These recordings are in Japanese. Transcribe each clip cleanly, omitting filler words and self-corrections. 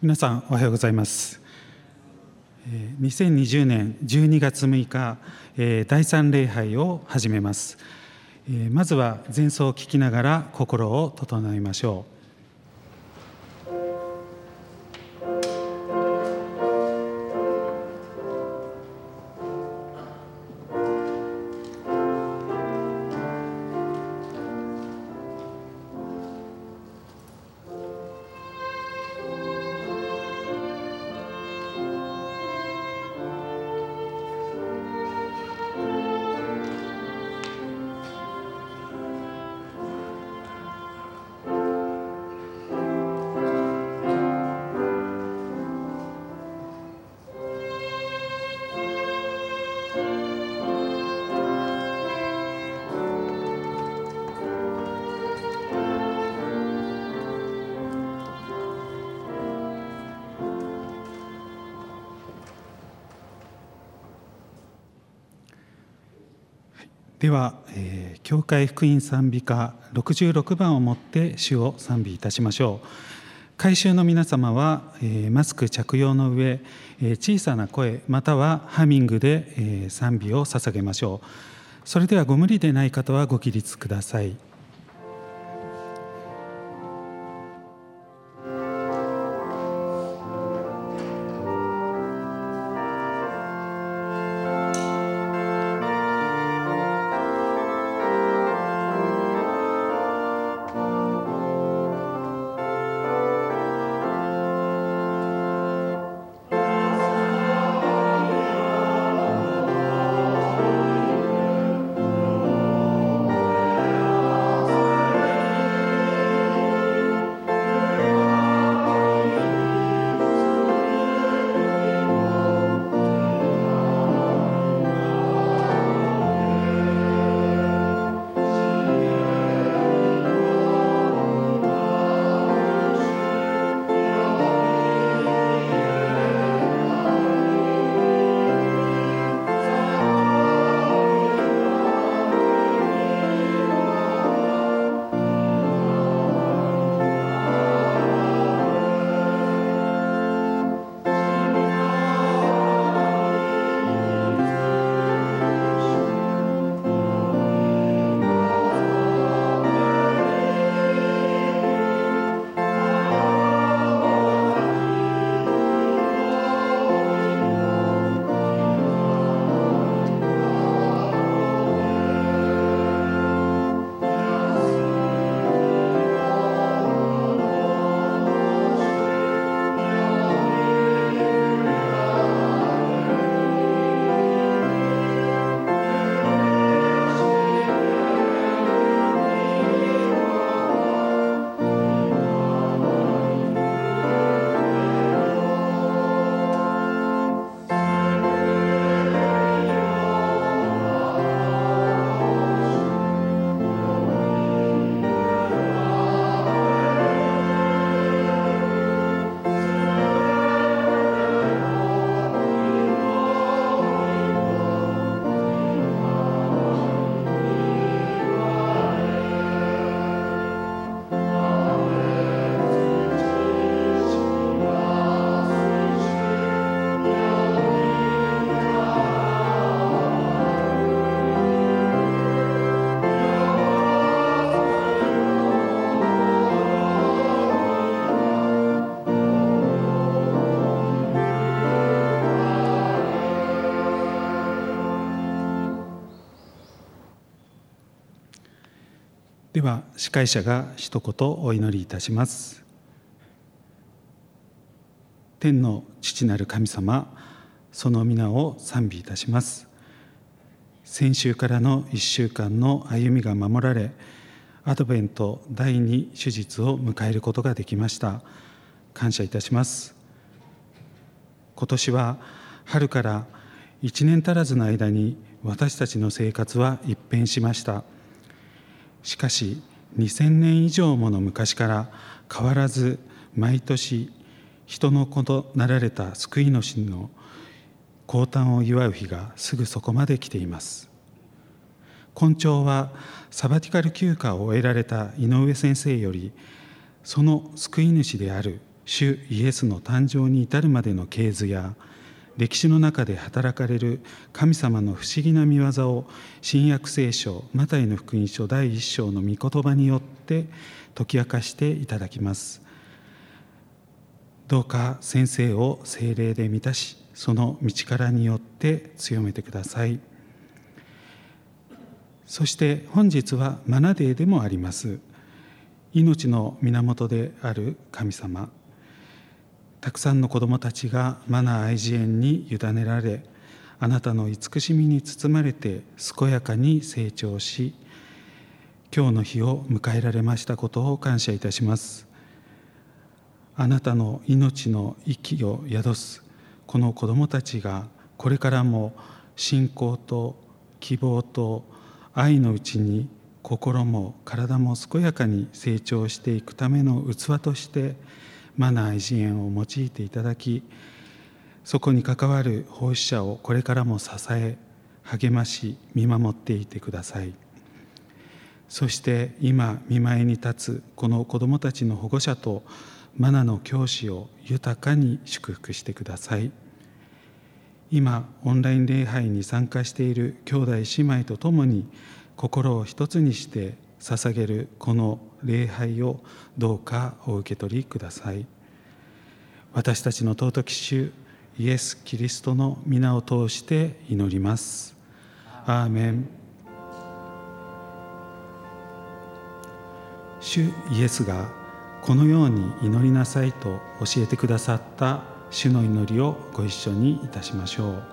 皆さんおはようございます。2020年12月6日、第3礼拝を始めます。まずは前奏を聴きながら心を整えましょう。では、教会福音賛美歌66番をもって主を賛美いたしましょう。改宗の皆様は、マスク着用の上、小さな声またはハミングで、賛美を捧げましょう。それではご無理でない方はご起立ください。では司会者が一言お祈りいたします。天の父なる神様、その皆を賛美いたします。先週からの1週間の歩みが守られ、アドベント第2手術を迎えることができました。感謝いたします。今年は春から1年足らずの間に私たちの生活は一変しました。しかし2000年以上もの昔から変わらず毎年人の子となられた救い主の降誕を祝う日がすぐそこまで来ています。今朝はサバティカル休暇を終えられた井上先生より、その救い主である主イエスの誕生に至るまでの系図や、歴史の中で働かれる神様の不思議な見業を新約聖書マタイの福音書第1章の御言葉によって解き明かしていただきます。どうか先生を聖霊で満たし、その道からによって強めてください。そして本日はマナデーでもあります。命の源である神様、たくさんの子どもたちがマナ愛慈園に委ねられ、あなたの慈しみに包まれて健やかに成長し、今日の日を迎えられましたことを感謝いたします。あなたの命の息を宿すこの子どもたちが、これからも信仰と希望と愛のうちに心も体も健やかに成長していくための器としてマナ愛慈園を用いていただき、そこに関わる奉仕者をこれからも支え励まし見守っていてください。そして今御前に立つこの子どもたちの保護者とマナの教師を豊かに祝福してください。今オンライン礼拝に参加している兄弟姉妹とともに心を一つにして捧げるこの礼拝をどうかお受け取りください。私たちの尊き主イエス・キリストの皆を通して祈ります。アーメン。主イエスがこのように祈りなさいと教えてくださった主の祈りをご一緒にいたしましょう。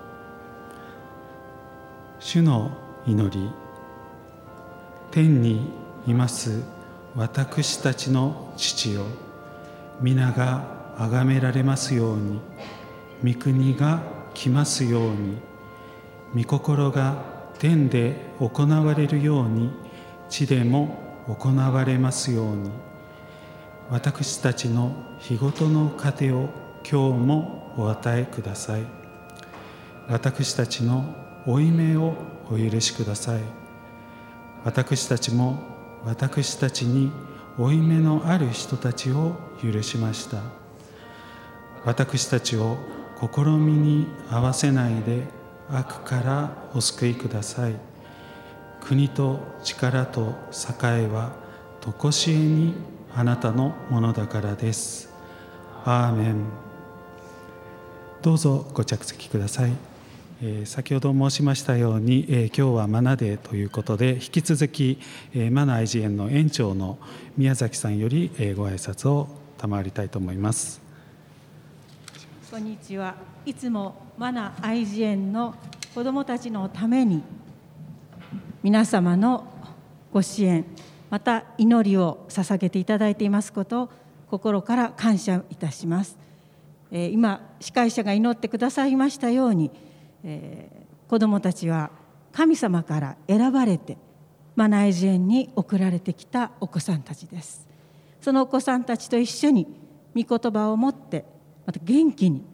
主の祈り。天にいます私たちの父よ、皆が崇められますように、御国が来ますように、御心が天で行われるように地でも行われますように。私たちの日ごとの糧を今日もお与えください。私たちの負い目をお許しください。私たちも私たちに負い目のある人たちを許しました。私たちを試みに合わせないで悪からお救いください。国と力と栄はとこしえにあなたのものだからです。アーメン。どうぞご着席ください。先ほど申しましたように、今日はマナデーということで、引き続き、マナ愛慈園の園長の宮崎さんより、ご挨拶を賜りたいと思います。 こんにちは。いつもマナ愛慈園の子どもたちのために皆様のご支援、また祈りを捧げていただいていますことを心から感謝いたします。今司会者が祈ってくださいましたように、子どもたちは神様から選ばれてマナ愛慈園に送られてきたお子さんたちです。そのお子さんたちと一緒に御言葉を持って、また元気に、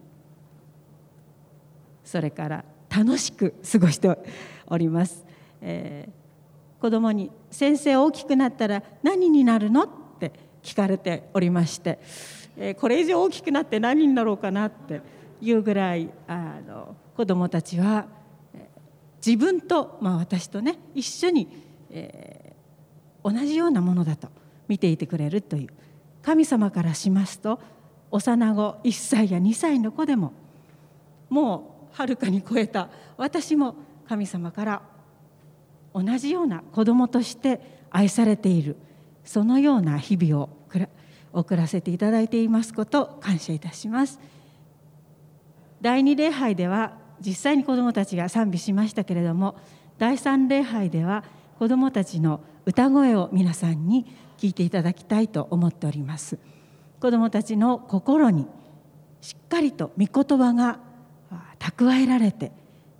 それから楽しく過ごしております。子どもに先生大きくなったら何になるのって聞かれておりまして、これ以上大きくなって何になろうかなっていうぐらい子どもたちは自分と、私とね一緒に、同じようなものだと見ていてくれるという、神様からしますと幼子1歳や2歳の子でももうはるかに超えた私も神様から同じような子供として愛されている、そのような日々を送らせていただいていますことを感謝いたします。第2礼拝では実際に子どもたちが賛美しましたけれども、第3礼拝では子どもたちの歌声を皆さんに聞いていただきたいと思っております。子どもたちの心にしっかりと御言葉が蓄えられて、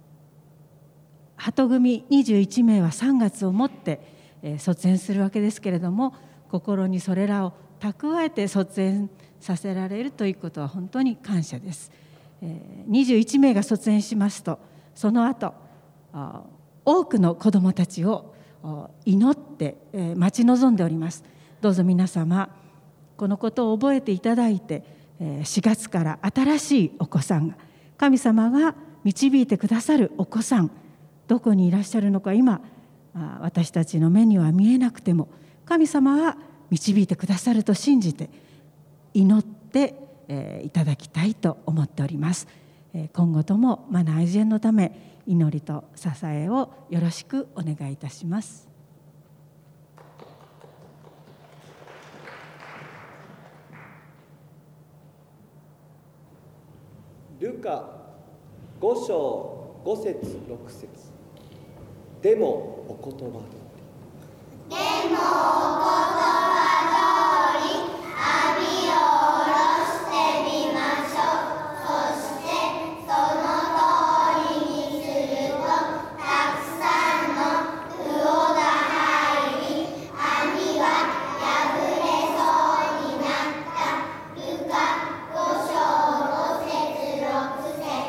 鳩組21名は3月をもって卒園するわけですけれども、心にそれらを蓄えて卒園させられるということは本当に感謝です。21名が卒園しますと、その後多くの子どもたちを祈って待ち望んでおります。どうぞ皆様このことを覚えていただいて、 4月から新しいお子さんが、神様が導いてくださるお子さん、どこにいらっしゃるのか今私たちの目には見えなくても、神様は導いてくださると信じて祈っていただきたいと思っております。今後ともマナー愛人のため祈りと支えをよろしくお願いいたします。 ルカ5章5節6節でもお言葉通り、でもお言葉通り網を下ろしてみましょう。そしてその通りにするとたくさんの魚が入り、網は破れそうになった。ルカ5章5節6節。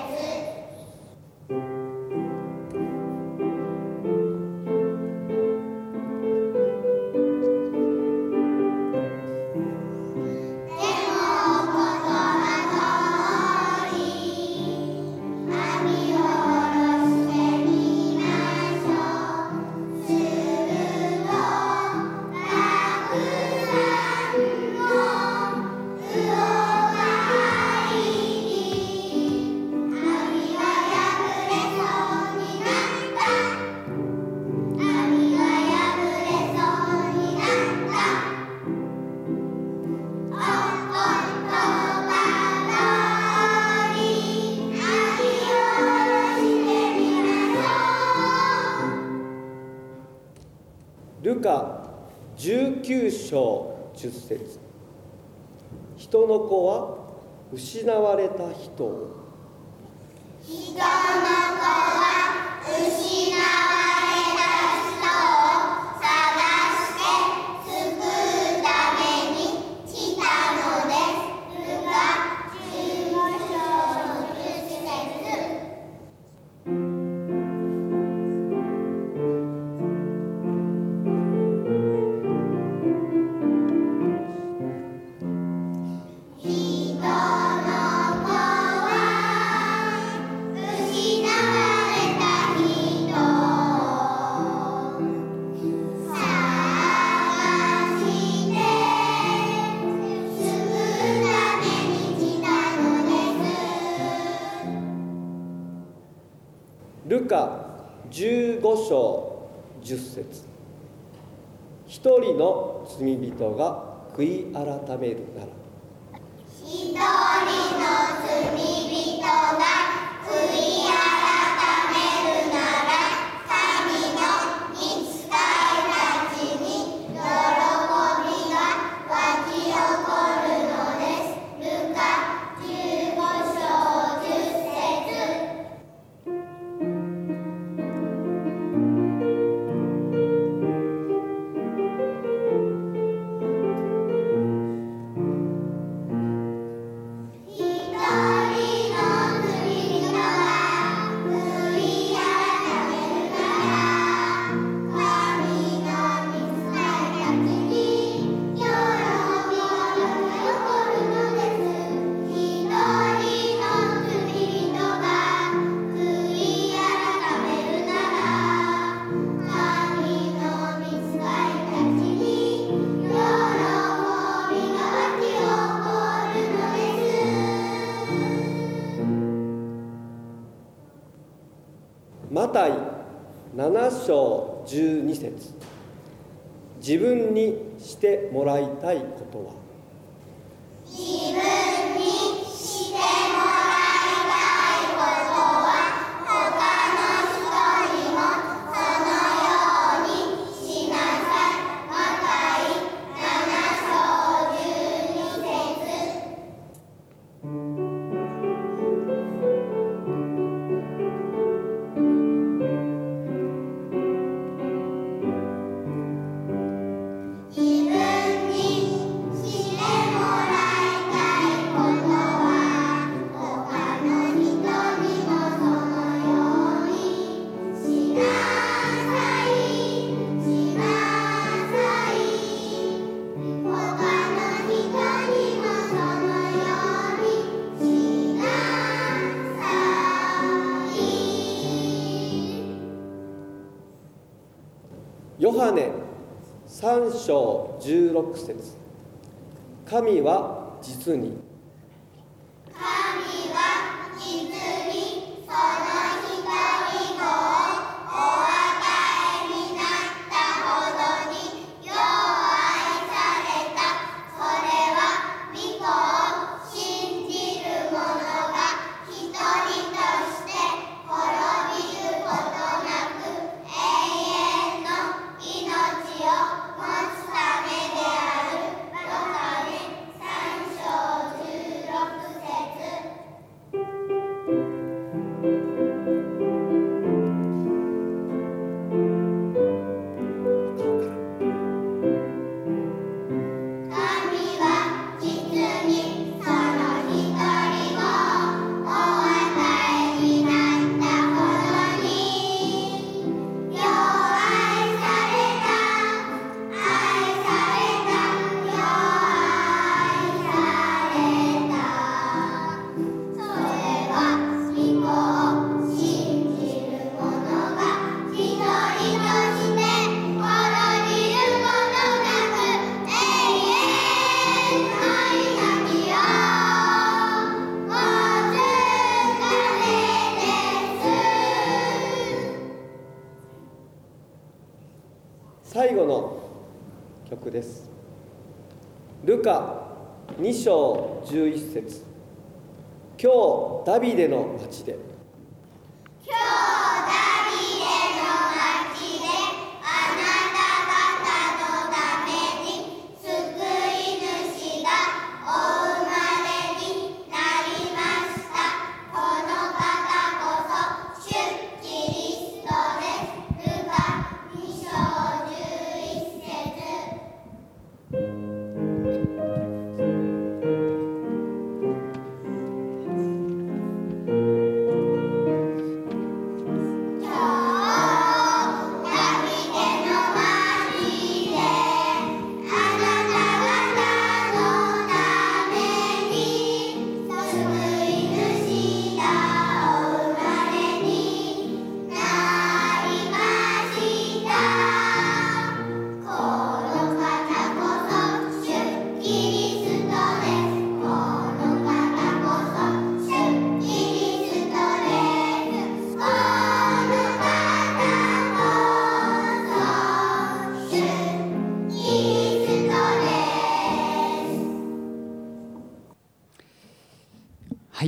ルカ19章10節。人の子は失われた人を。人の子は失われた人を探して救うために来たのです。ルカ15章10節。ルカ15章10節。一人の罪人が悔い改めるなら。一人の罪人が悔い改めるなら、神の御使いたちに喜びが湧き起こるのです。ルカ15章10節。マタイ7章12節。自分にしてもらいたいことは。自分にしてもらいたいことは、他の人にもそのようにしなさい。マタイ7章12節。他の人にもそのようハネ3章16節、神は実に最後の曲です。ルカ2章11節、今日ダビデの町で。 はい、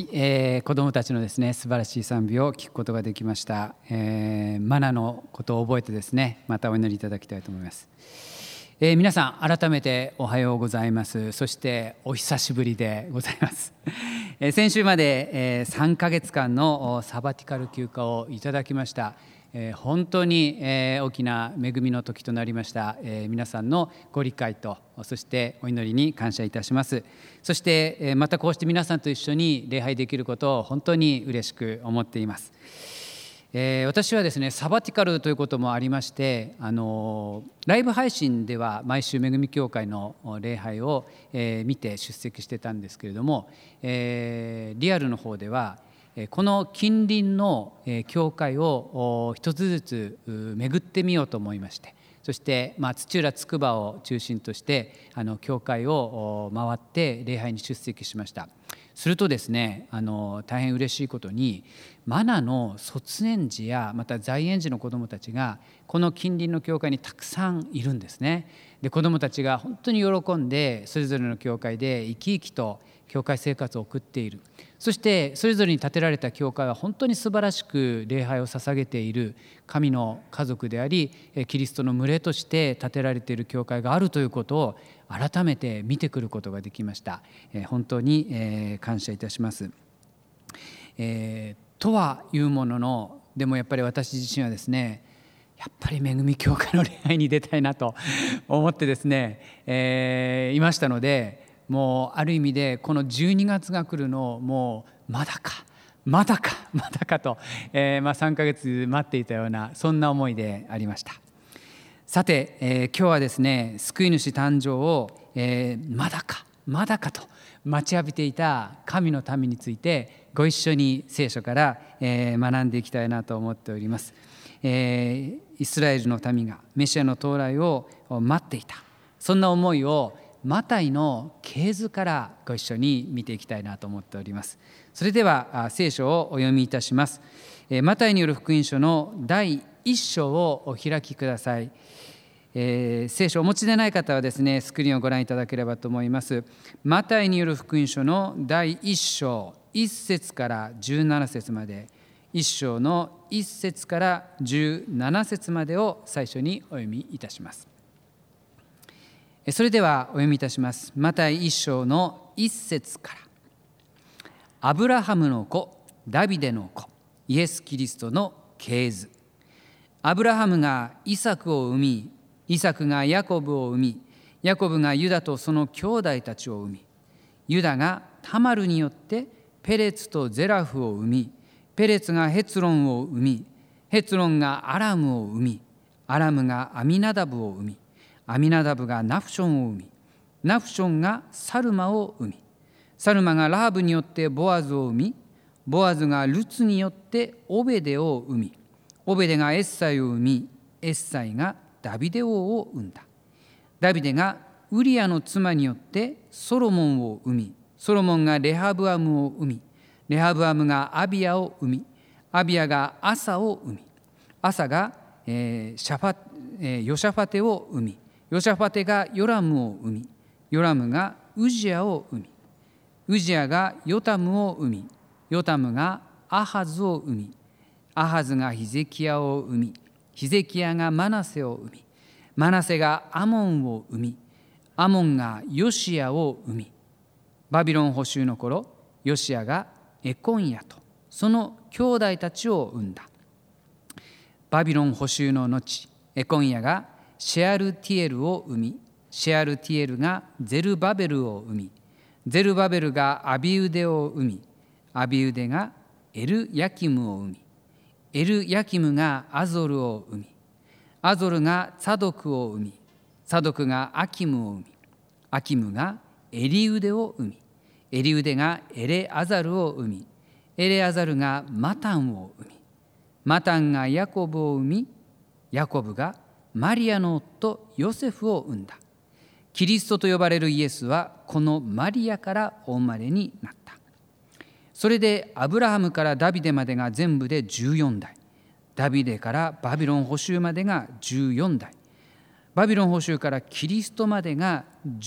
子どもたちのですね素晴らしい賛美を聞くことができました。マナのことを覚えてですね、またお祈りいただきたいと思います。皆さん改めておはようございます。そしてお久しぶりでございます。先週まで、3ヶ月間のサバティカル休暇をいただきました。本当に、大きな恵みの時となりました。皆さんのご理解とそしてお祈りに感謝いたします。そして、またこうして皆さんと一緒に礼拝できることを本当に嬉しく思っています。私はですねサバティカルということもありまして、ライブ配信では毎週恵み教会の礼拝を、見て出席してたんですけれども、リアルの方ではこの近隣の教会を一つずつ巡ってみようと思いまして、そして、土浦つくばを中心として教会を回って礼拝に出席しました。するとですね大変嬉しいことにマナの卒園児やまた在園児の子どもたちがこの近隣の教会にたくさんいるんですね。で子どもたちが本当に喜んでそれぞれの教会で生き生きと教会生活を送っている。そしてそれぞれに建てられた教会は本当に素晴らしく礼拝を捧げている神の家族でありキリストの群れとして建てられている教会があるということを改めて見てくることができました。本当に感謝いたします。とはいうものの、でもやっぱり私自身はですねやっぱり恵み教会の礼拝に出たいなと思ってですね、いましたので、もうある意味でこの12月が来るのをもうまだかと、3ヶ月待っていたようなそんな思いでありました。さて、今日はですね救い主誕生を、まだかと待ちわびていた神の民についてご一緒に聖書から、学んでいきたいなと思っております。イイスラエルの民がメシアの到来を待っていた、そんな思いをマタイの系図からご一緒に見ていきたいなと思っております。それでは聖書をお読みいたします。マタイによる福音書の第1章をお開きください。聖書をお持ちでない方はですね、スクリーンをご覧いただければと思います。マタイによる福音書の第1章1節から17節まで、1章の1節から17節までを最初にお読みいたします。それではお読みいたします。マタイ1章の1節から。アブラハムの子、ダビデの子、イエス・キリストの系図。アブラハムがイサクを生み、イサクがヤコブを生み、ヤコブがユダとその兄弟たちを生み、ユダがタマルによってペレツとゼラフを生み、ペレツがヘツロンを生み、ヘツロンがアラムを生み、アラムがアミナダブを生み、アミナダブがナフションを生み、ナフションがサルマを生み、サルマがラハブによってボアズを生み、ボアズがルツによってオベデを生み、オベデがエッサイを生み、エッサイがダビデ王を生んだ。ダビデがウリアの妻によってソロモンを生み、ソロモンがレハブアムを生み、レハブアムがアビアを生み、アビアがアサを生み、アサがヨシャファテを生み、ヨシャファテがヨラムを生み、ヨラムがウジアを生み、ウジアがヨタムを生み、ヨタムがアハズを生み、アハズがヒゼキヤを生み、ヒゼキヤがマナセを生み、マナセがアモンを生み、アモンがヨシアを生み、バビロン捕囚の頃、ヨシアがエコンヤとその兄弟たちを生んだ。バビロン捕囚の後、エコンヤがシェアルティエルを生み、シェアルティエルがゼルバベルを生み、ゼルバベルがアビウデを生み、アビウデがエルヤキムを生み、エルヤキムがアゾルを生み、アゾルがツァドクを生み、ツァドクがアキムを生み、アキムがエリウデを生み、エリウデがエレアザルを生み、エレアザルがマタンを生み、マタンがヤコブを生み、ヤコブがマリアの夫ヨセフを生んだ。キリストと呼ばれるイエスはこのマリアからお生まれになった。それでアブラハムからダビデまでが全部で14代、ダビデからバビロン捕囚までが14代、バビロン捕囚からキリストまでが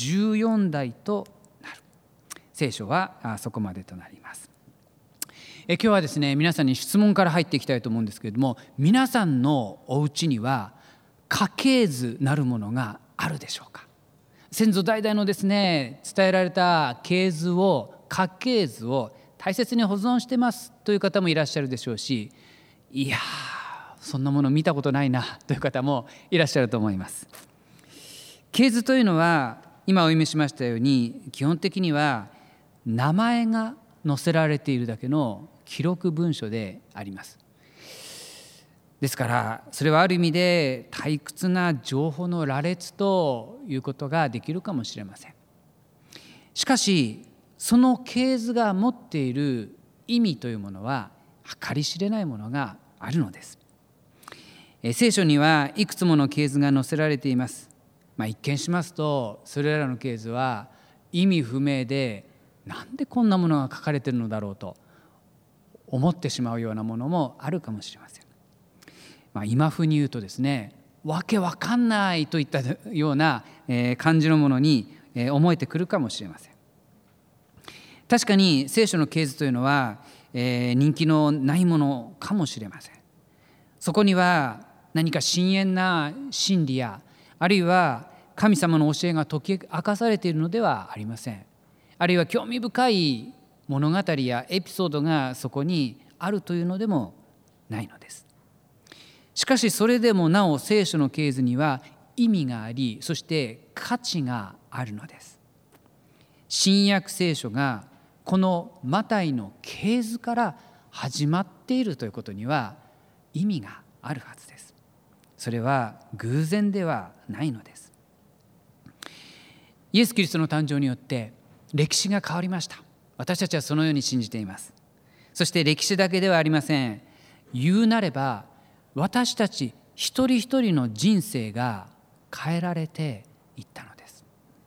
14代となる。聖書はそこまでとなります。今日はですね、皆さんに質問から入っていきたいと思うんですけれども、皆さんのお家には家系図なるものがあるでしょうか。先祖代々のですね、伝えられた系図を、家系図を大切に保存してますという方もいらっしゃるでしょうし、いやそんなもの見たことないなという方もいらっしゃると思います。系図というのは今お読みしましたように、基本的には名前が載せられているだけの記録文書であります。ですからそれはある意味で退屈な情報の羅列ということができるかもしれません。しかしその系図が持っている意味というものは計り知れないものがあるのです。聖書にはいくつもの系図が載せられています。一見しますとそれらの系図は意味不明で、なんでこんなものが書かれているのだろうと思ってしまうようなものもあるかもしれません。今風に言うとですね、わけわかんないといったような感じのものに思えてくるかもしれません。確かに聖書の系図というのは人気のないものかもしれません。そこには何か深遠な真理や、あるいは神様の教えが解き明かされているのではありません。あるいは興味深い物語やエピソードがそこにあるというのでもないのです。しかしそれでもなお聖書の系図には意味があり、そして価値があるのです。新約聖書がこのマタイの系図から始まっているということには意味があるはずです。それは偶然ではないのです。イエス・キリストの誕生によって歴史が変わりました。私たちはそのように信じています。そして歴史だけではありません。言うなれば私たち一人一人の人生が変えられていったのです。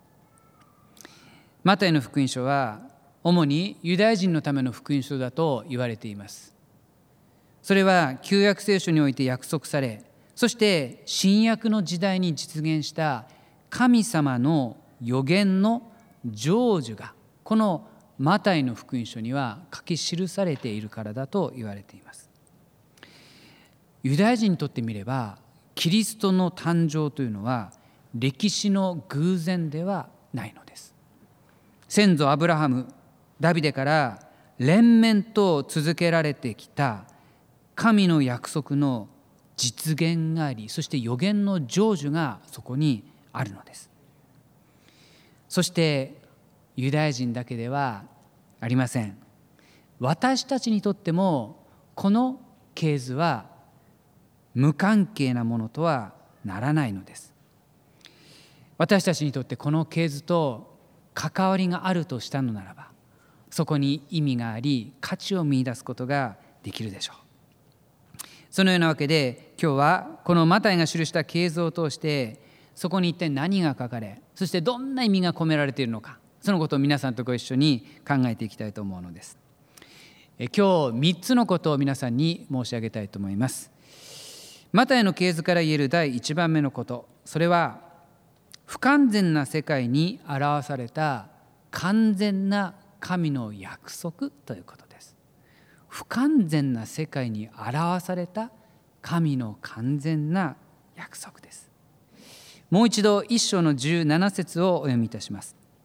マタイの福音書は主にユダヤ人のための福音書だと言われています。それは旧約聖書において約束され、そして新約の時代に実現した神様の預言の成就がこのマタイの福音書には書き記されているからだと言われています。ユダヤ人にとってみればキリストの誕生というのは歴史の偶然ではないのです。先祖アブラハム、ダビデから連綿と続けられてきた神の約束の実現があり、そして預言の成就がそこにあるのです。そしてユダヤ人だけではありません。私たちにとってもこの系図は無関係なものとはならないのです。私たちにとってこの系図と関わりがあるとしたのならば、そこに意味があり価値を見出すことができるでしょう。そのようなわけで今日はこのマタイが記した系図を通してそこに一体何が書かれ、そしてどんな意味が込められているのか、そのことを皆さんとご一緒に考えていきたいと思うのです。今日3つのことを皆さんに申し上げたいと思います。マタイの系図から言える第1番目のこと、それは不完全な世界に表された完全な神の約束ということです。不完全な世界に表された神の完全な約束です。もう一度1章の17節をお読みいたします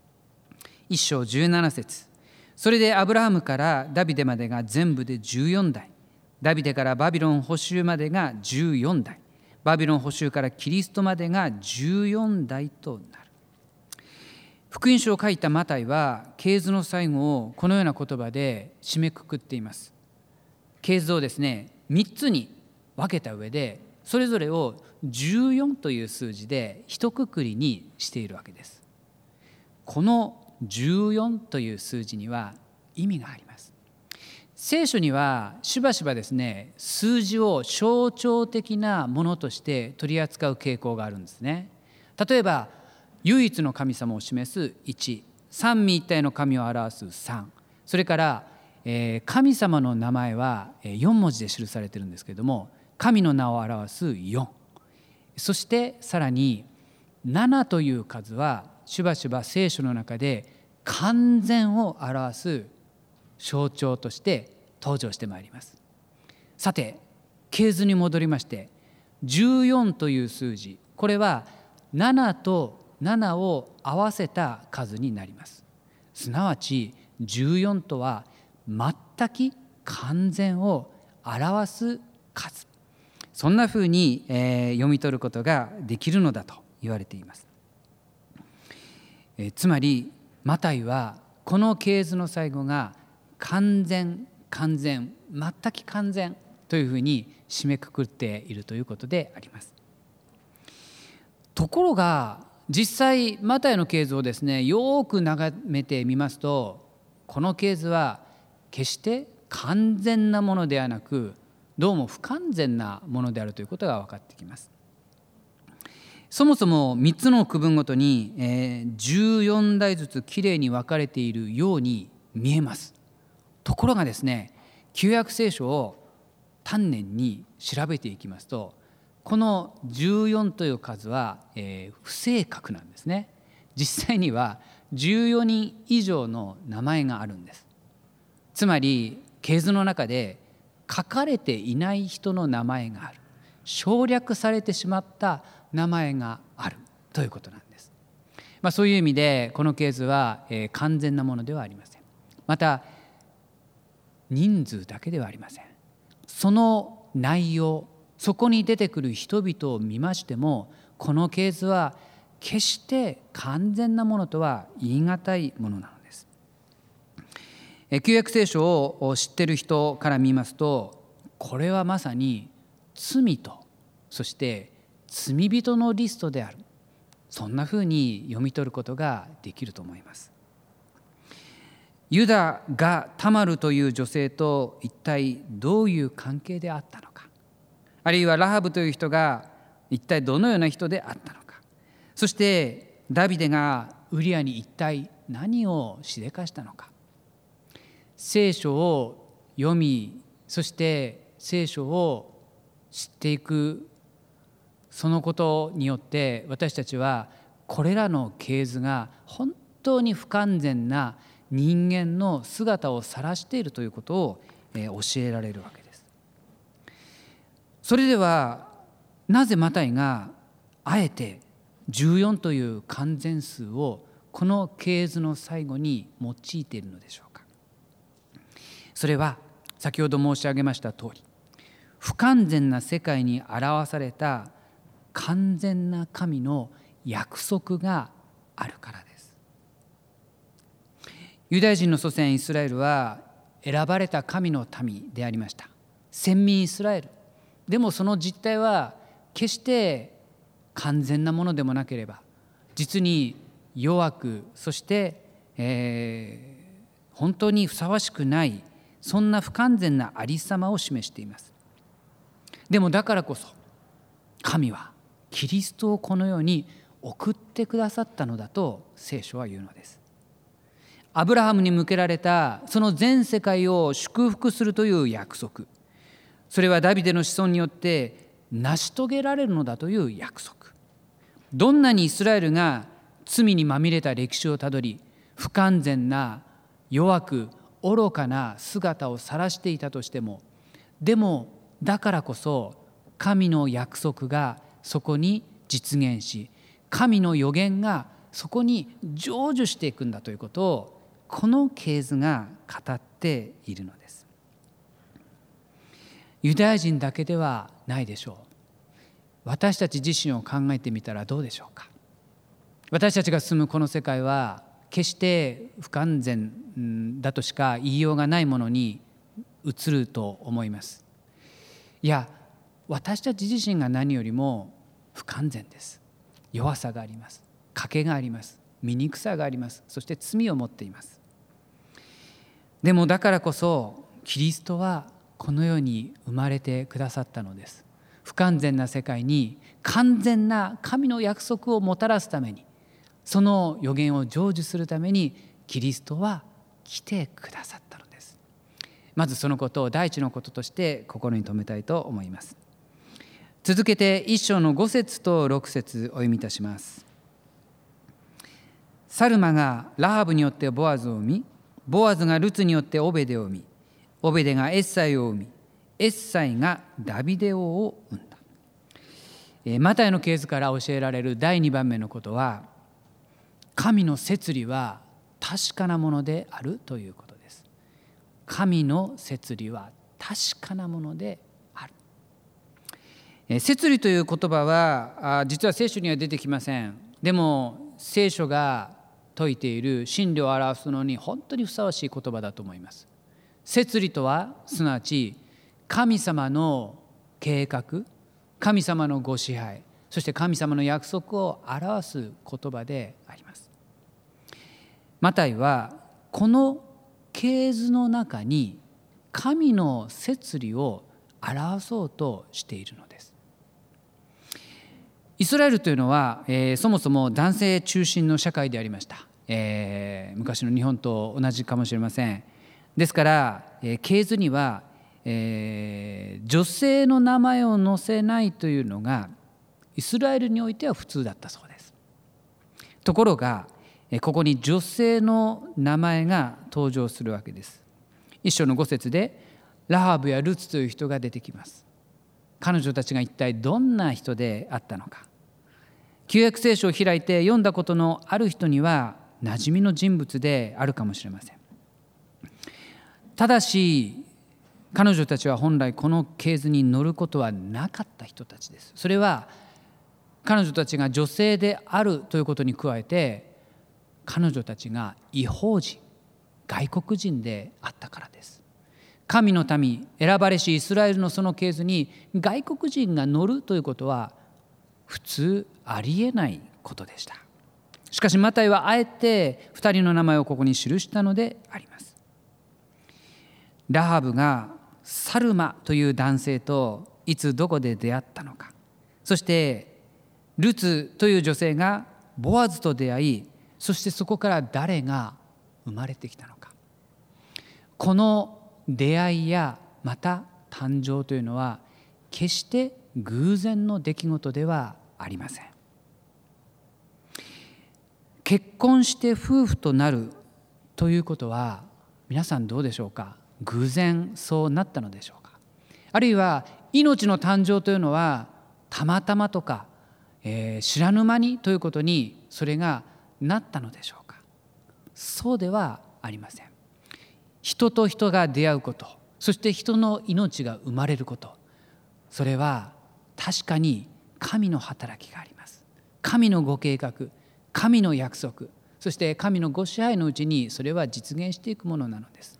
。1章17節。それでアブラハムからダビデまでが全部で14代、ダビデからバビロン捕囚までが14代、バビロン捕囚からキリストまでが14代となる。福音書を書いたマタイは系図の最後をこのような言葉で締めくくっています。系図をですね、3つに分けた上でそれぞれを14という数字で一括りにしているわけです。この14という数字には意味があります。聖書にはしばしばですね、数字を象徴的なものとして取り扱う傾向があるんですね。例えば唯一の神様を示す1、三位一体の神を表す3、それから神様の名前は4文字で記されているんですけれども、神の名を表す4、そしてさらに7という数はしばしば聖書の中で完全を表す象徴として登場してまいります。さて系図に戻りまして、14という数字、これは7と7を合わせた数になります。すなわち14とは全く完全を表す数、そんなふうに読み取ることができるのだと言われています。つまりマタイはこの系図の最後が完全、完全、全く完全というふうに締めくくっているということであります。ところが実際マタイの系図をですね、よく眺めてみますと、この系図は決して完全なものではなく、どうも不完全なものであるということが分かってきます。そもそも3つの区分ごとに14代ずつきれいに分かれているように見えます。ところがですね、旧約聖書を丹念に調べていきますと、この14という数は不正確なんですね。実際には14人以上の名前があるんです。つまり系図の中で書かれていない人の名前がある、省略されてしまった名前があるということなんです。そういう意味でこの系図は完全なものではありません。また人数だけではありません。その内容、そこに出てくる人々を見ましても、この系図は決して完全なものとは言い難いものなのです。旧約聖書を知っている人から見ますと、これはまさに罪と、そして罪人のリストである、そんなふうに読み取ることができると思います。ユダがタマルという女性と一体どういう関係であったのか、 あるいはラハブという人が一体どのような人であったのか、そしてダビデがウリアに一体何をしでかしたのか、聖書を読み、そして聖書を知っていく、そのことによって私たちはこれらの系図が本当に不完全な人間の姿を晒しているということを教えられるわけです。それではなぜマタイがあえて14という完全数をこの系図の最後に用いているのでしょうか。それは先ほど申し上げました通り、不完全な世界に表された完全な神の約束があるからです。ユダヤ人の祖先イスラエルは選ばれた神の民でありました。先民イスラエル。でもその実態は決して完全なものでもなければ、実に弱く、そして、本当にふさわしくない、そんな不完全なありさまを示しています。でもだからこそ神はキリストをこの世に送ってくださったのだと聖書は言うのです。アブラハムに向けられたその全世界を祝福するという約束、それはダビデの子孫によって成し遂げられるのだという約束。どんなにイスラエルが罪にまみれた歴史をたどり、不完全な弱く愚かな姿を晒していたとしても、でもだからこそ神の約束がそこに実現し、神の予言がそこに成就していくんだということをこの系図が語っているのです。ユダヤ人だけではないでしょう。私たち自身を考えてみたらどうでしょうか。私たちが住むこの世界は決して不完全だとしか言いようがないものに移ると思います。いや、私たち自身が何よりも不完全です。弱さがあります。賭けがあります。醜さがあります。そして罪を持っています。でもだからこそキリストはこの世に生まれてくださったのです。不完全な世界に完全な神の約束をもたらすために、その予言を成就するためにキリストは来てくださったのです。まずそのことを第一のこととして心に留めたいと思います。続けて1章の5節と6節お読みいたします。サルマがラハブによってボアズを生み、ボアズがルツによってオベデを生み、オベデがエッサイを生み、エッサイがダビデ王を生んだ。マタイの系図から教えられる第2番目のことは、神の摂理は確かなものであるということです。神の摂理は確かなものである。摂理という言葉は実は聖書には出てきません。でも聖書が説いている真理を表すのに本当にふさわしい言葉だと思います。摂理とはすなわち神様の計画、神様のご支配、そして神様の約束を表す言葉であります。マタイはこの系図の中に神の摂理を表そうとしているのです。イスラエルというのは、そもそも男性中心の社会でありました。昔の日本と同じかもしれません。ですから、系図には、女性の名前を載せないというのがイスラエルにおいては普通だったそうです。ところがここに女性の名前が登場するわけです。一章の5節でラハブやルツという人が出てきます。彼女たちが一体どんな人であったのか。旧約聖書を開いて読んだことのある人には馴染みの人物であるかもしれません。ただし彼女たちは本来この系図に乗ることはなかった人たちです。それは彼女たちが女性であるということに加えて、彼女たちが異邦人、外国人であったからです。神の民、選ばれしイスラエルのその系図に外国人が乗るということは普通ありえないことでした。しかしマタイはあえて2人の名前をここに記したのであります。ラハブがサルマという男性といつどこで出会ったのか、そしてルツという女性がボアズと出会い、そしてそこから誰が生まれてきたのか。この出会いやまた誕生というのは決して偶然の出来事ではありません。結婚して夫婦となるということは皆さんどうでしょうか。偶然そうなったのでしょうか。あるいは命の誕生というのはたまたまとか、知らぬ間にということにそれがなったのでしょうか。そうではありません。人と人が出会うこと、そして人の命が生まれること、それは確かに神の働きがあります。神のご計画、神の約束、そして神のご支配のうちにそれは実現していくものなのです。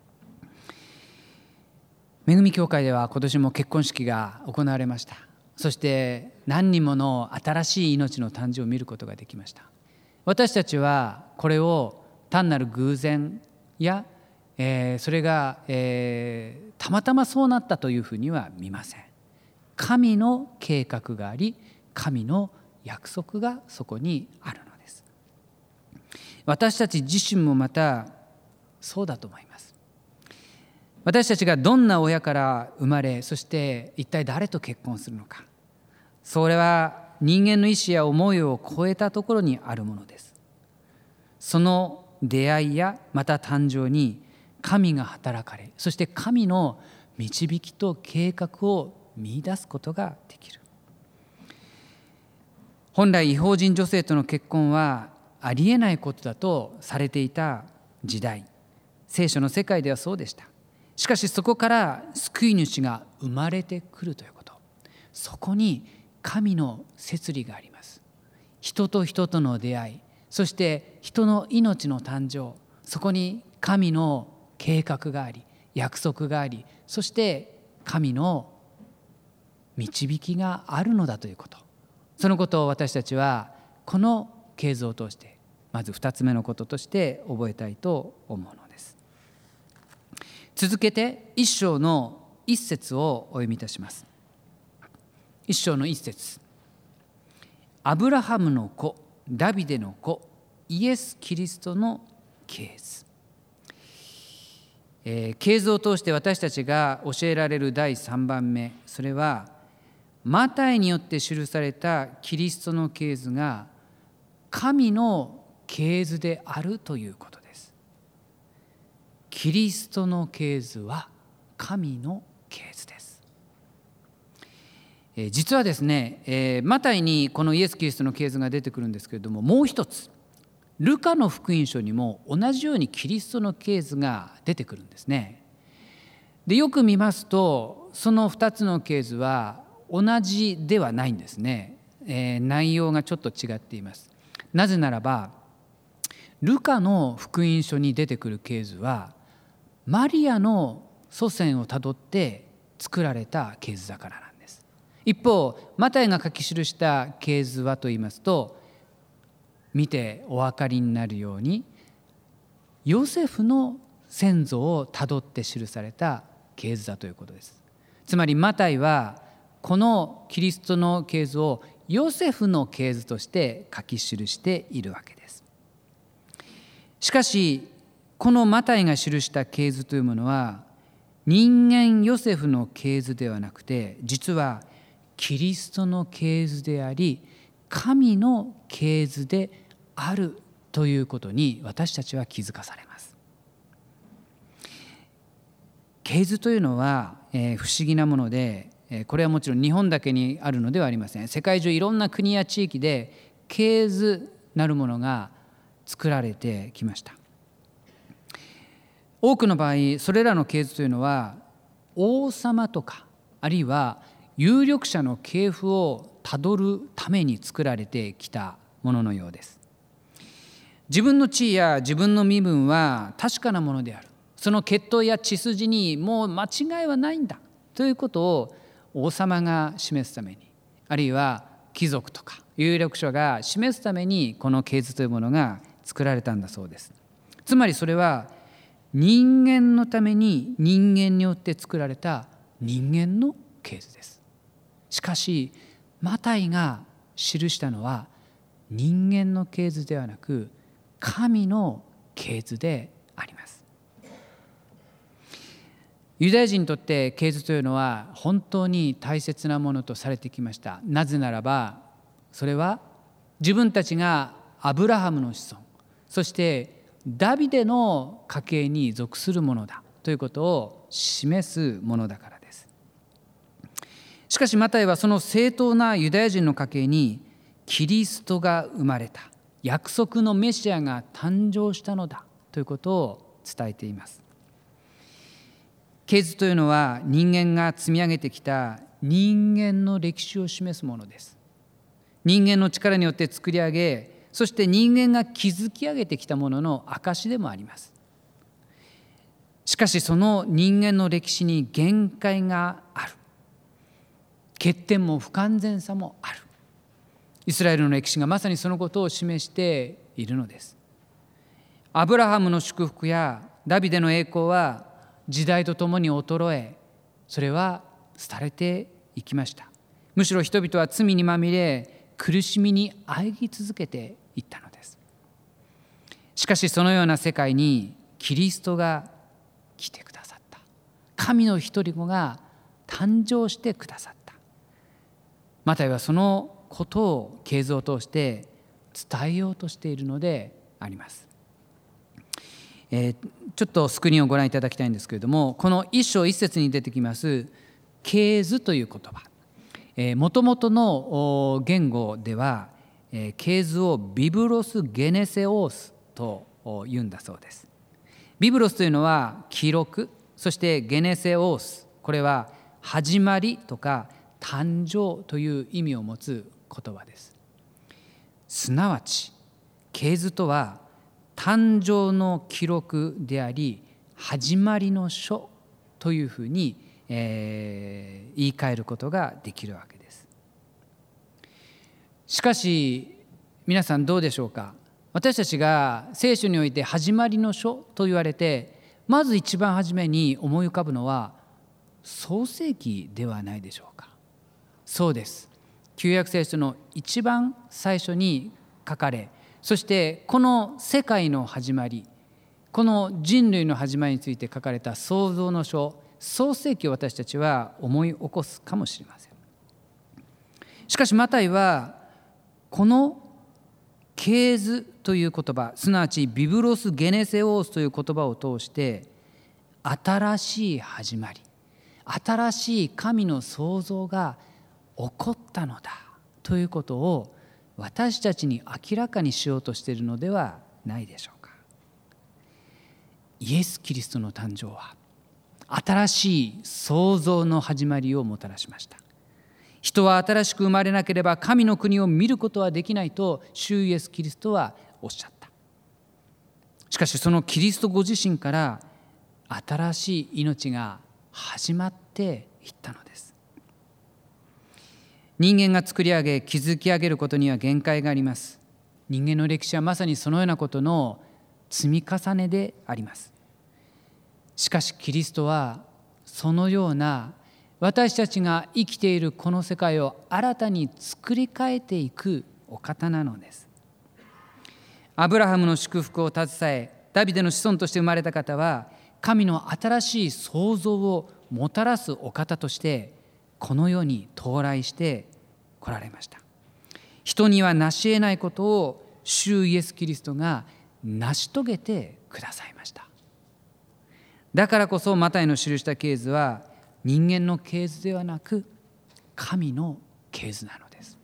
恵み教会では今年も結婚式が行われました。そして何人もの新しい命の誕生を見ることができました。私たちはこれを単なる偶然や、それが、たまたまそうなったというふうには見ません。神の計画があり、神の約束がそこにあるのです。私たち自身もまたそうだと思います。私たちがどんな親から生まれ、そして一体誰と結婚するのか、それは人間の意思や思いを超えたところにあるものです。その出会いやまた誕生に神が働かれ、そして神の導きと計画を見出すことができる。本来異邦人女性との結婚はありえないことだとされていた時代、聖書の世界ではそうでした。しかしそこから救い主が生まれてくるということ、そこに神の摂理があります。人と人との出会い、そして人の命の誕生、そこに神の計画があり、約束があり、そして神の導きがあるのだということ、そのことを私たちはこの経図を通してまず2つ目のこととして覚えたいと思うのです。続けて1章の1節をお読みいたします。1章の1節、アブラハムの子、ダビデの子、イエス・キリストの系図。系図を通して私たちが教えられる第3番目、それはマタイによって記されたキリストの系図が神の系図であるということです。キリストの系図は神の系図です。実はですね、マタイにこのイエス・キリストの系図が出てくるんですけれども、もう一つルカの福音書にも同じようにキリストの系図が出てくるんですね。でよく見ますとその2つの系図は同じではないんですね。内容がちょっと違っています。なぜならばルカの福音書に出てくる系図はマリアの祖先をたどって作られた系図だからなんです。一方マタイが書き記した系図はといいますと、見てお分かりになるようにヨセフの先祖をたどって記された系図だということです。つまりマタイはこのキリストの系図をヨセフの系図として書き記しているわけです。しかしこのマタイが記した系図というものは人間ヨセフの系図ではなくて、実はキリストの系図であり神の系図であるということに私たちは気づかされます。系図というのは、不思議なもので、これはもちろん日本だけにあるのではありません。世界中いろんな国や地域で系図なるものが作られてきました。多くの場合それらの系図というのは王様とかあるいは有力者の系譜をたどるために作られてきたもののようです。自分の地位や自分の身分は確かなものである、その血統や血筋にもう間違いはないんだということを王様が示すために、あるいは貴族とか有力者が示すためにこの系図というものが作られたんだそうです。つまりそれは人間のために人間によって作られた人間の系図です。しかしマタイが記したのは人間の系図ではなく神の系図であります。ユダヤ人にとって系図というのは本当に大切なものとされてきました。なぜならばそれは自分たちがアブラハムの子孫、そしてダビデの家系に属するものだということを示すものだからです。しかしマタイはその正当なユダヤ人の家系にキリストが生まれた、約束のメシアが誕生したのだということを伝えています。系図というのは人間が積み上げてきた人間の歴史を示すものです。人間の力によって作り上げ、そして人間が築き上げてきたものの証でもあります。しかしその人間の歴史に限界がある。欠点も不完全さもある。イスラエルの歴史がまさにそのことを示しているのです。アブラハムの祝福やダビデの栄光は時代とともに衰え、それは廃れていきました。むしろ人々は罪にまみれ、苦しみにあえぎ続けていったのです。しかしそのような世界にキリストが来てくださった。神の一人子が誕生してくださった。マタイはそのことを系図を通して伝えようとしているのであります。ちょっとスクリーンをご覧いただきたいんですけれども、この一章一節に出てきます系図という言葉、もともとの言語では系図をビブロスゲネセオースと言うんだそうです。ビブロスというのは記録、そしてゲネセオース、これは始まりとか誕生という意味を持つ言葉です。すなわち系図とは誕生の記録であり、始まりの書というふうに、言い換えることができるわけです。しかし皆さんどうでしょうか。私たちが聖書において始まりの書と言われて、まず一番初めに思い浮かぶのは創世記ではないでしょうか。そうです。旧約聖書の一番最初に書かれ、そしてこの世界の始まり、この人類の始まりについて書かれた創造の書、創世記を私たちは思い起こすかもしれません。しかしマタイはこの系図という言葉、すなわちビブロスゲネセオースという言葉を通して新しい始まり、新しい神の創造が起こったのだということを私たちに明らかにしようとしているのではないでしょうか。イエス・キリストの誕生は新しい創造の始まりをもたらしました。人は新しく生まれなければ神の国を見ることはできないと主イエス・キリストはおっしゃった。しかしそのキリストご自身から新しい命が始まっていったのです。人間が作り上げ築き上げることには限界があります。人間の歴史はまさにそのようなことの積み重ねであります。しかしキリストはそのような私たちが生きているこの世界を新たに作り変えていくお方なのです。アブラハムの祝福を携えダビデの子孫として生まれた方は神の新しい創造をもたらすお方としてこの世に到来して来られました。人には成し得ないことを主イエス・キリストが成し遂げてくださいました。だからこそマタイの記した系図は人間の系図ではなく神の系図なのです。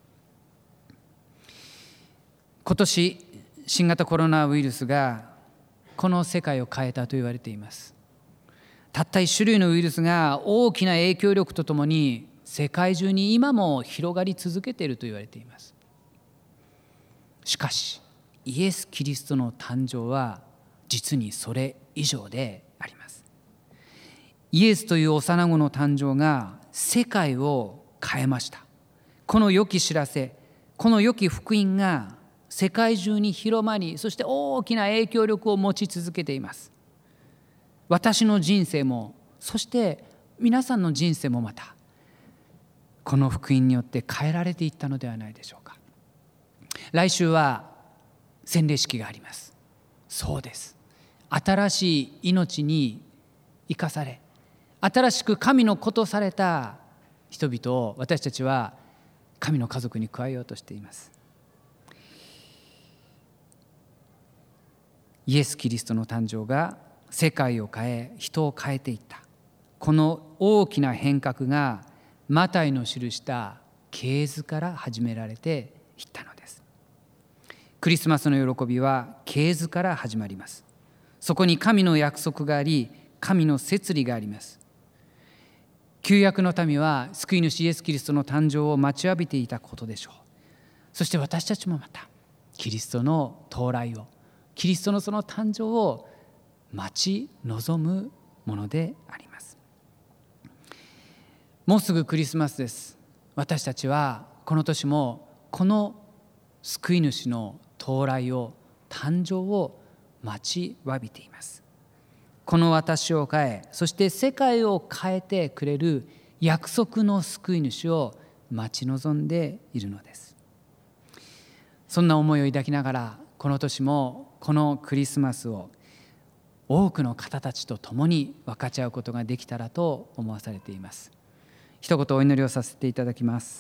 今年新型コロナウイルスがこの世界を変えたと言われています。たった一種類のウイルスが大きな影響力とともに世界中に今も広がり続けていると言われています。しかしイエス・キリストの誕生は実にそれ以上であります。イエスという幼子の誕生が世界を変えました。この良き知らせ、この良き福音が世界中に広まり、そして大きな影響力を持ち続けています。私の人生も、そして皆さんの人生もまたこの福音によって変えられていったのではないでしょうか。来週は洗礼式があります。そうです。新しい命に生かされ、新しく神の子とされた人々を私たちは神の家族に加えようとしています。イエス・キリストの誕生が世界を変え、人を変えていった。この大きな変革がマタイの記した系図から始められていったのです。クリスマスの喜びは系図から始まります。そこに神の約束があり、神の摂理があります。旧約の民は救い主イエス・キリストの誕生を待ちわびていたことでしょう。そして私たちもまたキリストの到来を、キリストのその誕生を待ち望むものであります。もうすぐクリスマスです。私たちはこの年もこの救い主の到来を、誕生を待ちわびています。この私を変え、そして世界を変えてくれる約束の救い主を待ち望んでいるのです。そんな思いを抱きながら、この年もこのクリスマスを多くの方たちと共に分かち合うことができたらと思わされています。一言お祈りをさせていただきます。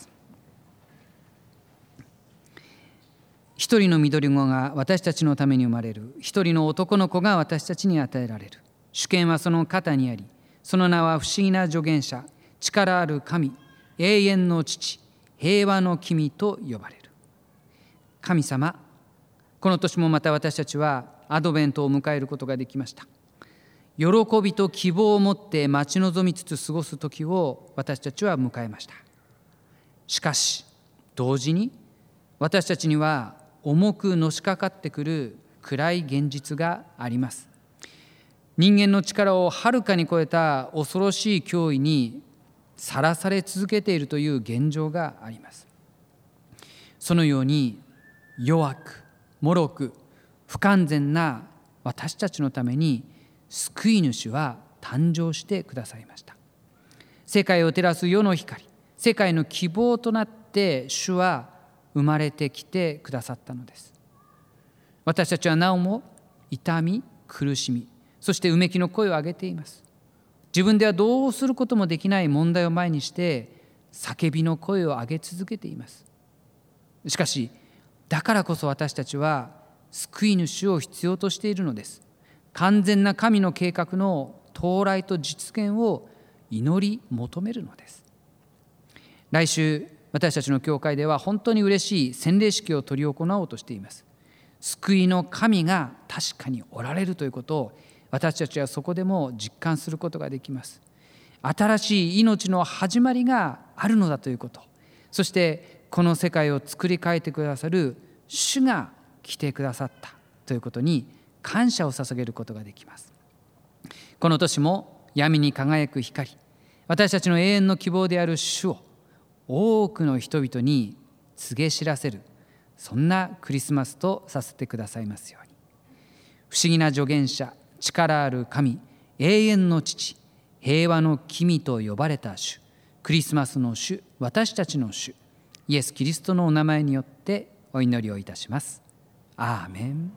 一人の緑子が私たちのために生まれる。一人の男の子が私たちに与えられる。主権はその肩にあり、その名は不思議な助言者、力ある神、永遠の父、平和の君と呼ばれる。神様、この年もまた私たちはアドベントを迎えることができました。喜びと希望を持って待ち望みつつ過ごす時を私たちは迎えました。しかし同時に私たちには重くのしかかってくる暗い現実があります。人間の力をはるかに超えた恐ろしい脅威にさらされ続けているという現状があります。そのように弱く、脆く、不完全な私たちのために救い主は誕生してくださいました。世界を照らす世の光、世界の希望となって主は生まれてきてくださったのです。私たちはなおも痛み、苦しみ、そしてうめきの声を上げています。自分ではどうすることもできない問題を前にして叫びの声を上げ続けています。しかしだからこそ私たちは救い主を必要としているのです。完全な神の計画の到来と実現を祈り求めるのです。来週私たちの教会では本当に嬉しい洗礼式を執り行おうとしています。救いの神が確かにおられるということを私たちはそこでも実感することができます。新しい命の始まりがあるのだということ、そしてこの世界を作り変えてくださる主が来てくださったということに感謝を捧げることができます。この年も闇に輝く光、私たちの永遠の希望である主を多くの人々に告げ知らせる、そんなクリスマスとさせてくださいますように。不思議な助言者、力ある神、永遠の父、平和の君と呼ばれた主、クリスマスの主、私たちの主、イエス・キリストのお名前によってお祈りをいたします。アーメン。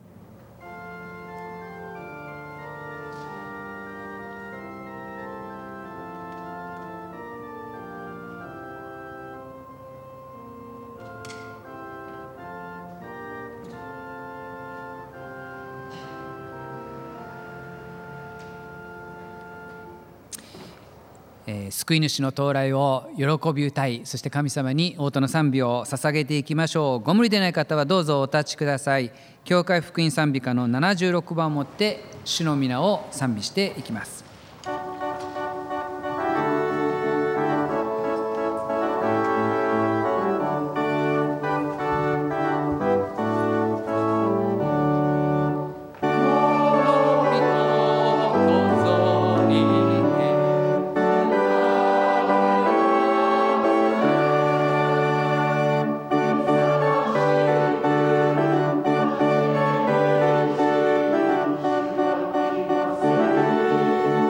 救い主の到来を喜び歌い、そして神様に応答の賛美を捧げていきましょう。ご無理でない方はどうぞお立ちください。教会福音賛美歌の76番をもって主の皆を賛美していきます。 「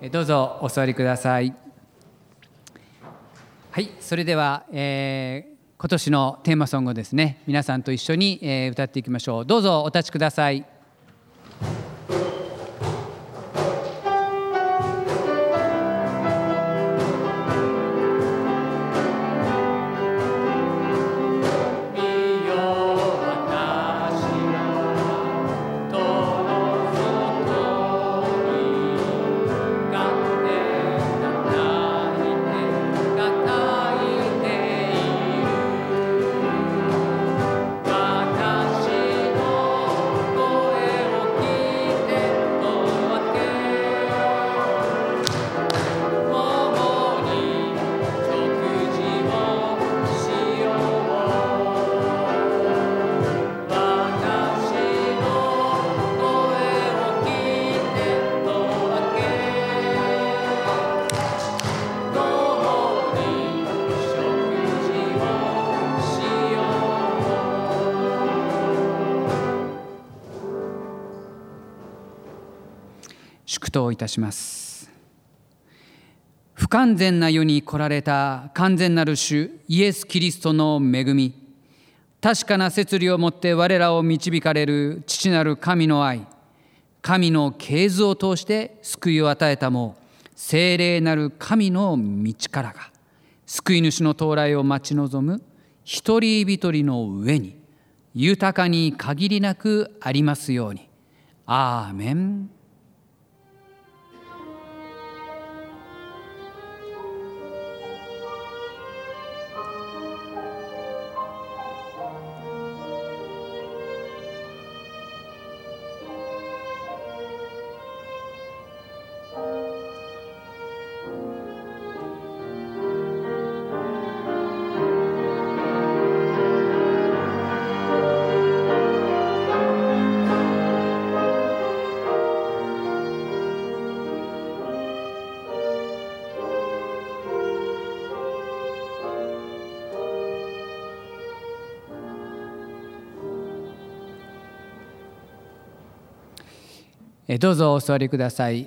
どうぞお座りください。はい、それでは、今年のテーマソングをですね、皆さんと一緒に、歌っていきましょう。どうぞお立ちください。祝祷いたします。不完全な世に来られた完全なる主イエス・キリストの恵み、確かな摂理をもって我らを導かれる父なる神の愛、神の啓示を通して救いを与えたも聖霊なる神の道からが、救い主の到来を待ち望む一人一人の上に豊かに限りなくありますように。アーメン。どうぞお座りください。